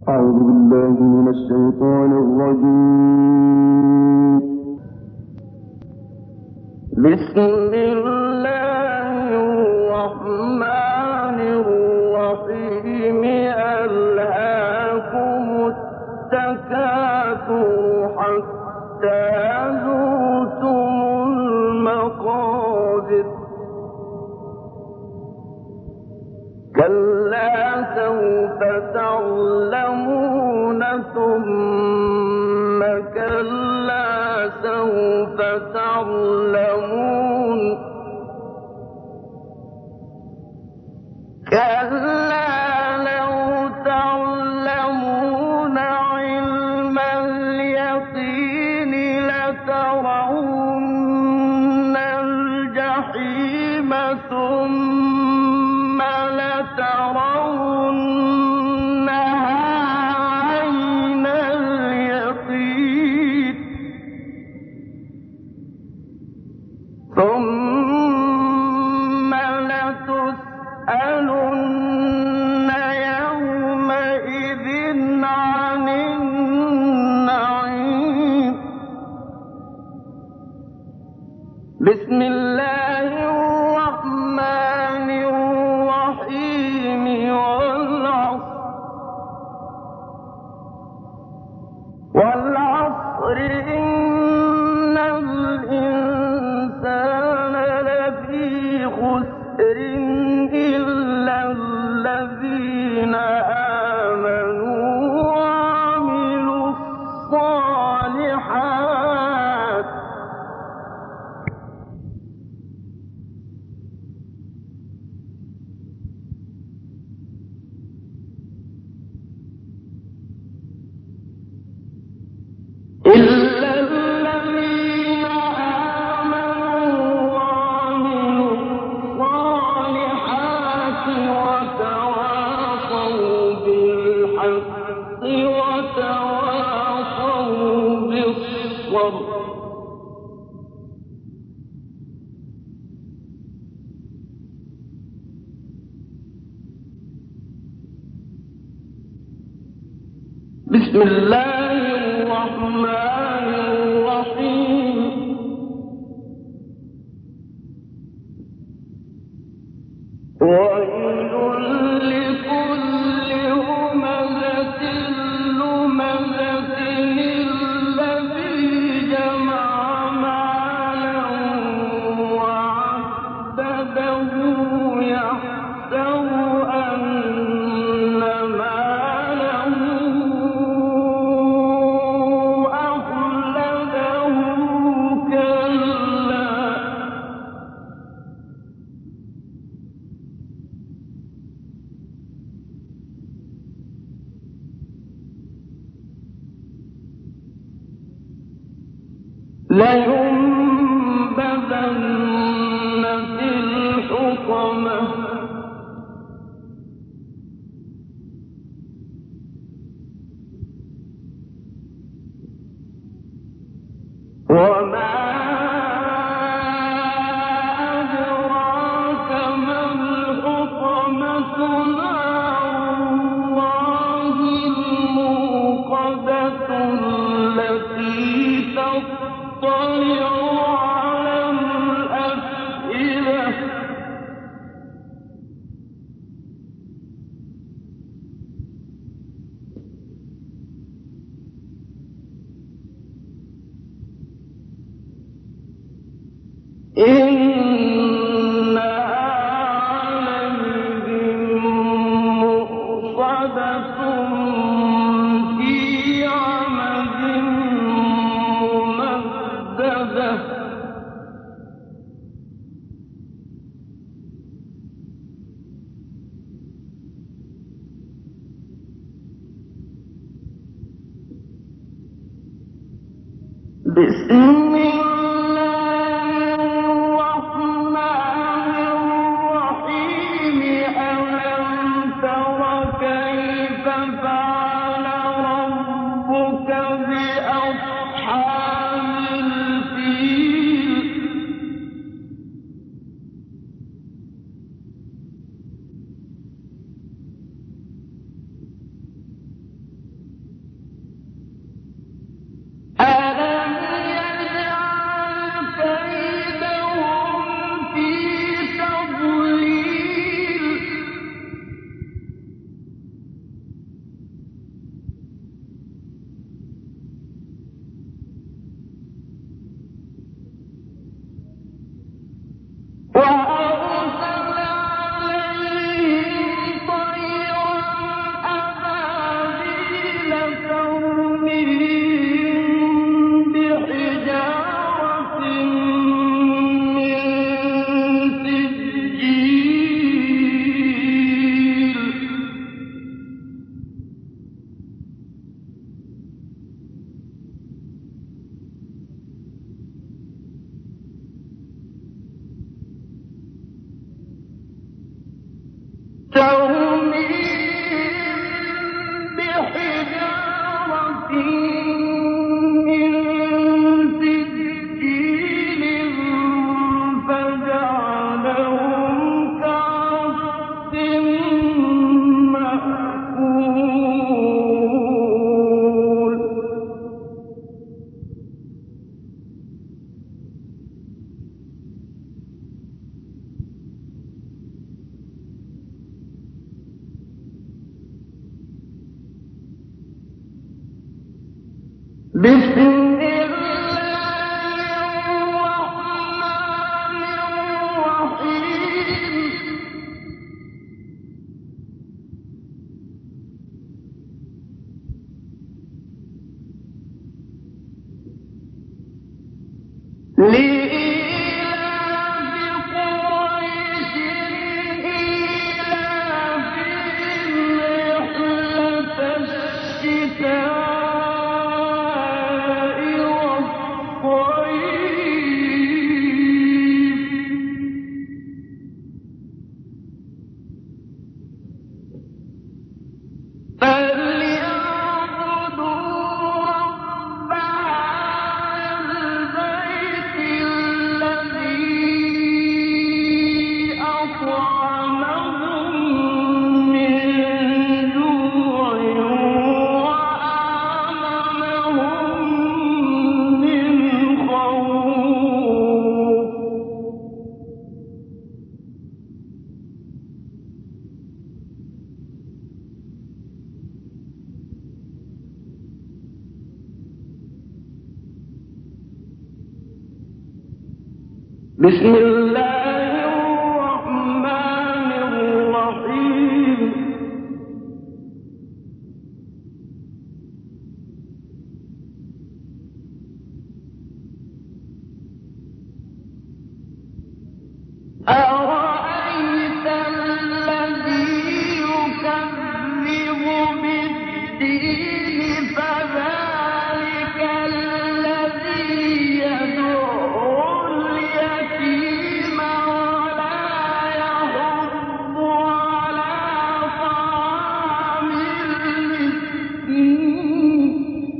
أعوذ بالله من الشيطان الرجيم. بسم الله الرحمن الرحيم. ألهاكم التكاثر حتى زرتم المقابر. كلا سوف تعلمون ثم كلا سوف تعلمون. كلا لو تعلمون علم اليقين لترون الجحيم ثم لترونها عين اليقين ثم لتسألن يومئذ عن النعيم. بسم الله الرحمن الرحيم. والعصر إن الإنسان لفي خسر إلا الذين آمنوا وعملوا الصالحات إلا الذين آمنوا وعملوا الصالحات وتواصوا بالحق وتواصوا بالصبر. بسم الله الرحمن الرحيم. ويل لكل همزة لمزة الذي جمع مالا وعدده يحسب أن ماله أخلده. كلا لينبذن في الحطمة. وما أدراك ما الحطمة. نار الله الموقدة التي تطلع على الأفئدة. إنها عليهم مؤصدة في عمد ممددة. بسم الله الرحمن الرحيم. ألم تر كيف فعل ربك بأصحاب الفيل. بسم الله الرحمن الرحيم أرأيت الذي يكذب بالدين فذلك الذي يدعو اليتيم ولا يحض على طعام المسكين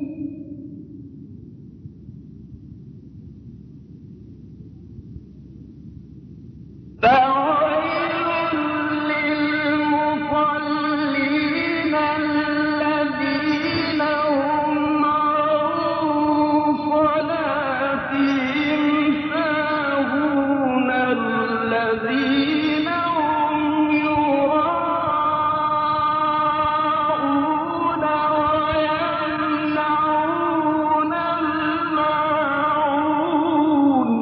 فويل للمصلين الذين هم عن صلاتهم ساهون الذين هم يراءون ويمنعون الماعون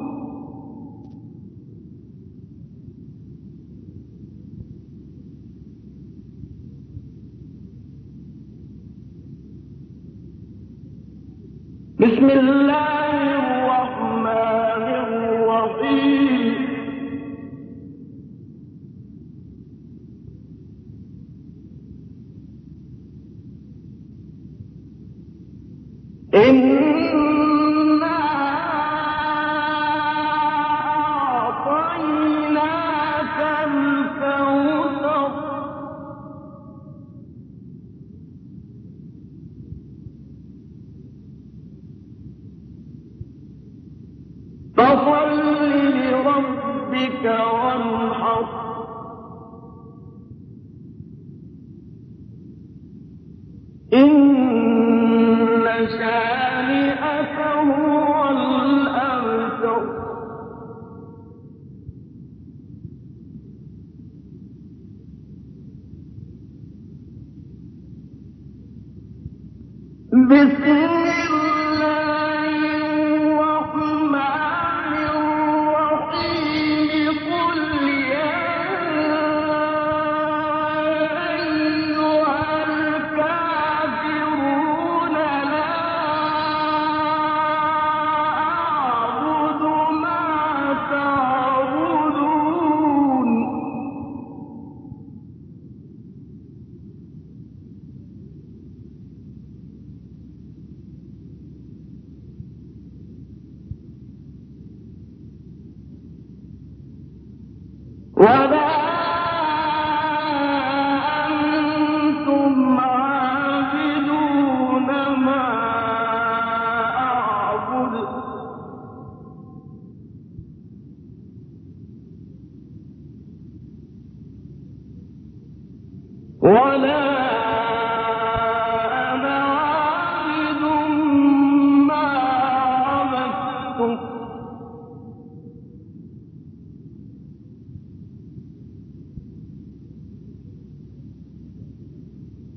بسم الله الرحمن الرحيم إنا أعطيناك الكوثر فصل لربك وانحر إن شانئك هو الأبتر بسم الله الرحمن الرحيم قل يا أيها الكافرون لا أعبد ما تعبدون ولا أنتم عابدون ما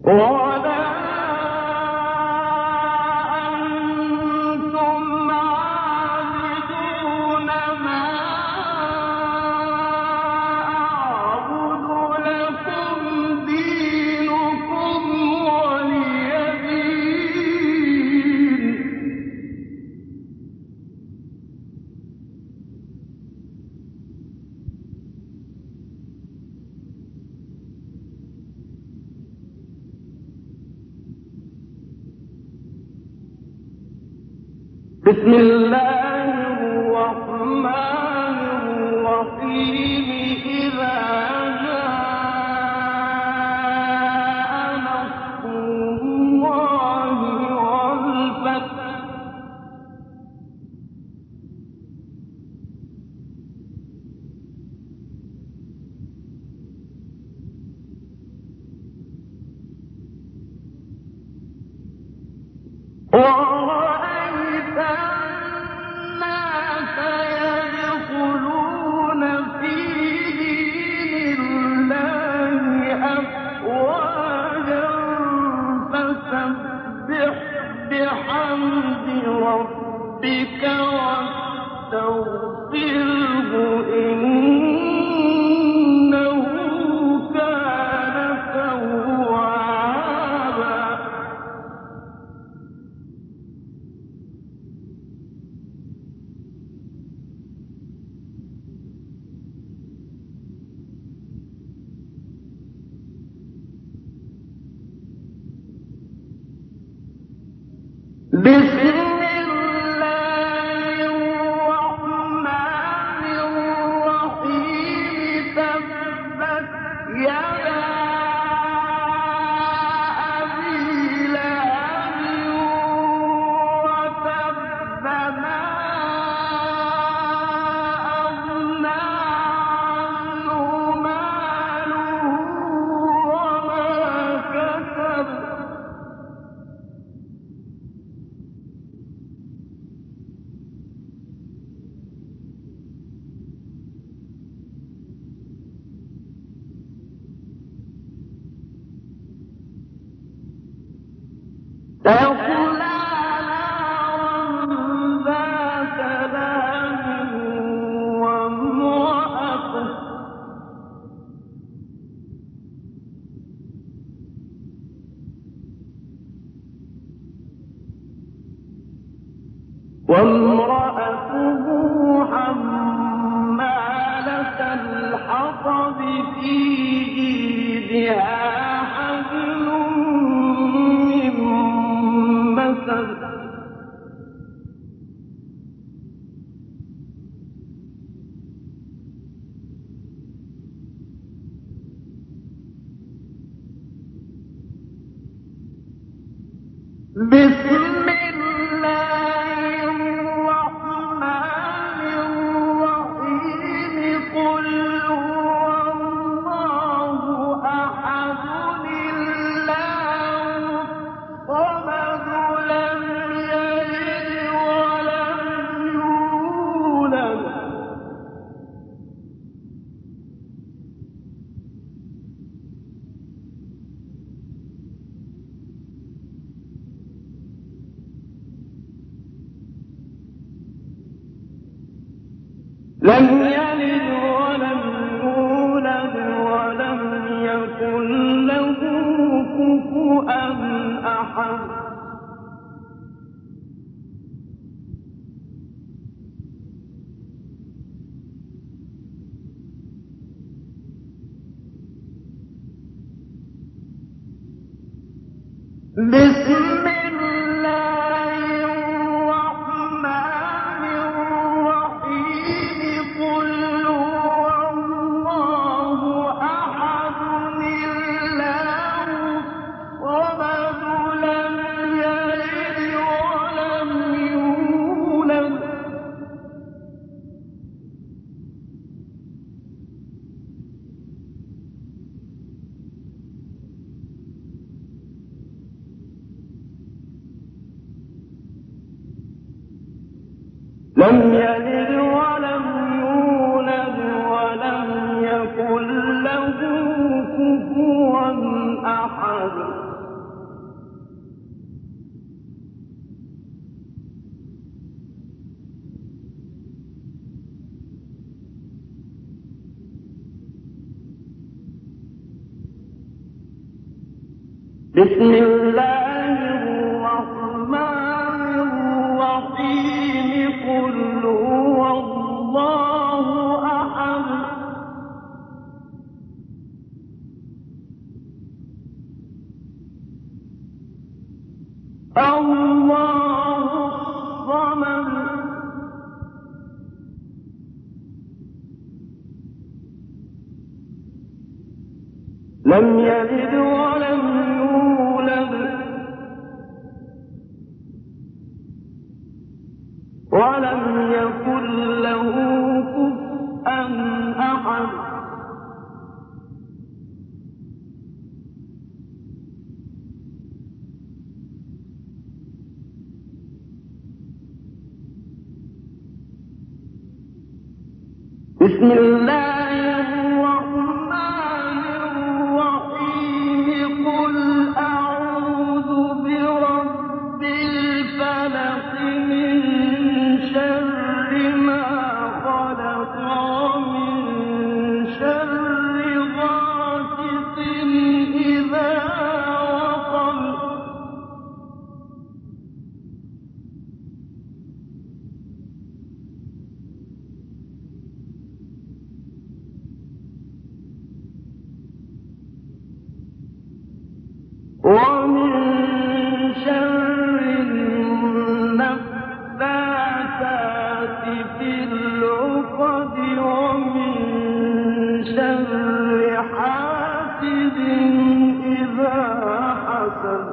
بسم الله الرحمن الرحيم إذا جاء نصر الله والفتح ورأيت الناس يدخلون في دين الله أفواجا فسبح بحمد ربك واستغفره إنه كان توابا بسم الله الرحمن الرحيم تبت يدا أبي لهب وتب ما أغنى عنه ماله وما كسب سيصلى نارا ذات لهب وامرأته حمالة الحطب في جيدها حبل من مسد بسم الله الرحمن الرحيم قل هو الله أحد الله الصمد لم يلد ولم يولد لم يلد ولم يولد ولم يكن له كفوا أحد بسم الله الرحمن الرحيم قل هو الله أحد الله الصمد لم يلد ولم يولد لم يلد ولم يولد ولم يكن له كفوا أحد بسم الله الرحمن الرحيم قل هو الله أحد الله الصمد لم يلد ولم يولد ولم يكن له كفوا أحد بسم الله الرحمن الرحيم قل أعوذ برب الفلق من شر ما خلق ومن شر غاسق إذا وقب ومن شر النفاثات في العقد ومن شر حاسد إذا حسد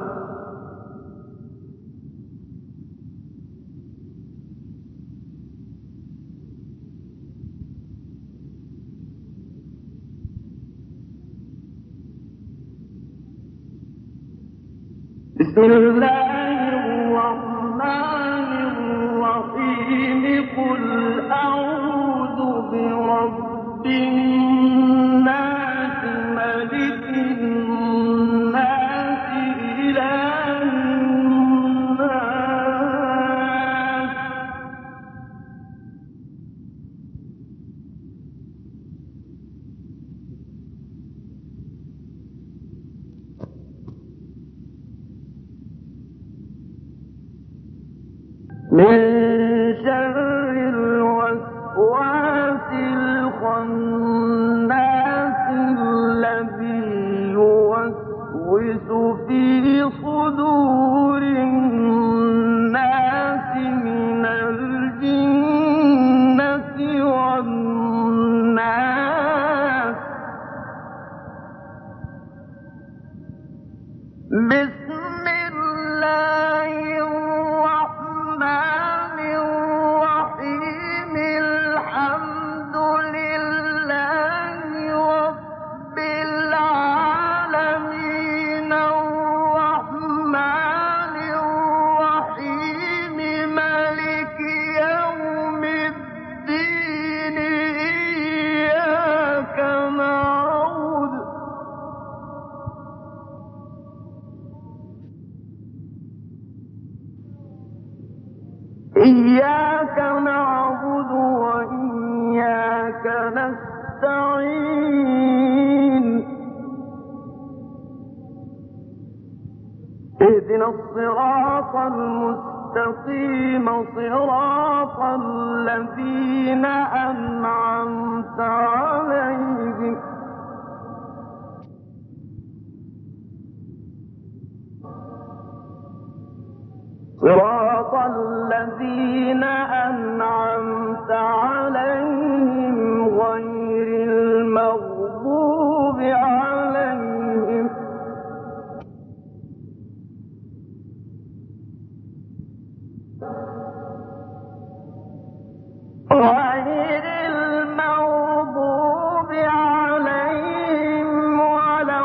بسم الله الرحمن الرحيم قل أعوذ برب الناس ملك الناس إله الناس من شر الوسواس الخناس الذي يوسوس في صدور الناس من الجنة والناس بسم الله الرحمن الرحيم الحمد لله رب العالمين الرحمن الرحيم مالك يوم الدين إياك نعبد وإياك نستعين اهدنا الصراط المستقيم صراط الذين أنعمت عليهم صراط الذين أنعمت عليهم غير المغضوب عليهم ولا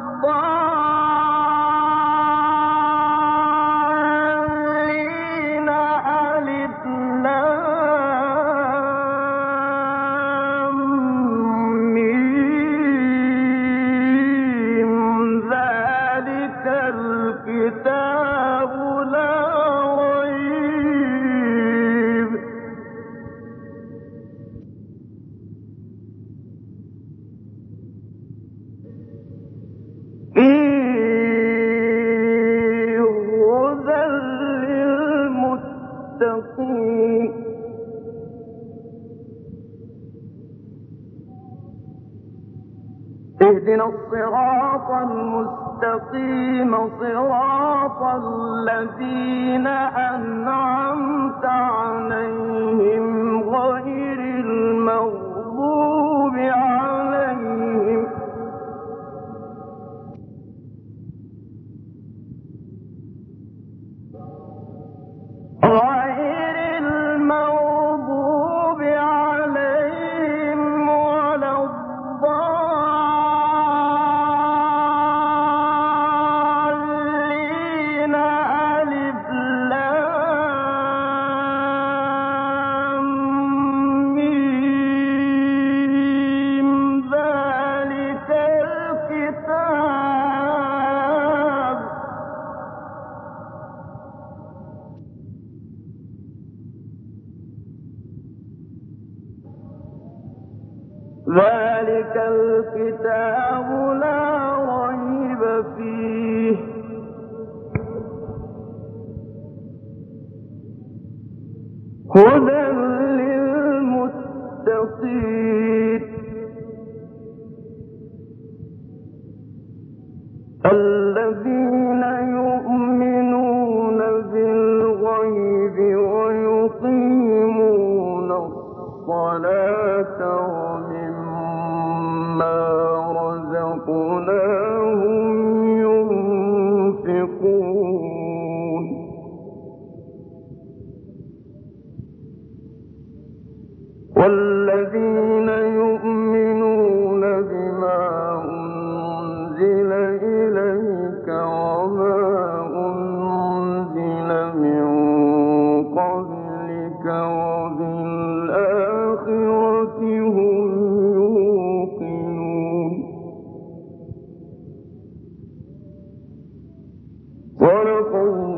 الضالين ألف لام ميم ذلك الكتاب لا ريب فيه اهدنا الصراط المستقيم صراط الذين أنعمت عليهم غير المغضوب عليهم ولا الضالين ألف لام ميم ذلك الكتاب لا ريب فيه هدى للمتقين الذين يؤمنون بالغيب ويقيمون الصلاة ومما رزقناهم ينفقون والذين يؤمنون بما أنزل إليك وما أنزل من قبلك وبالآخرة هم يوقنون صدق الله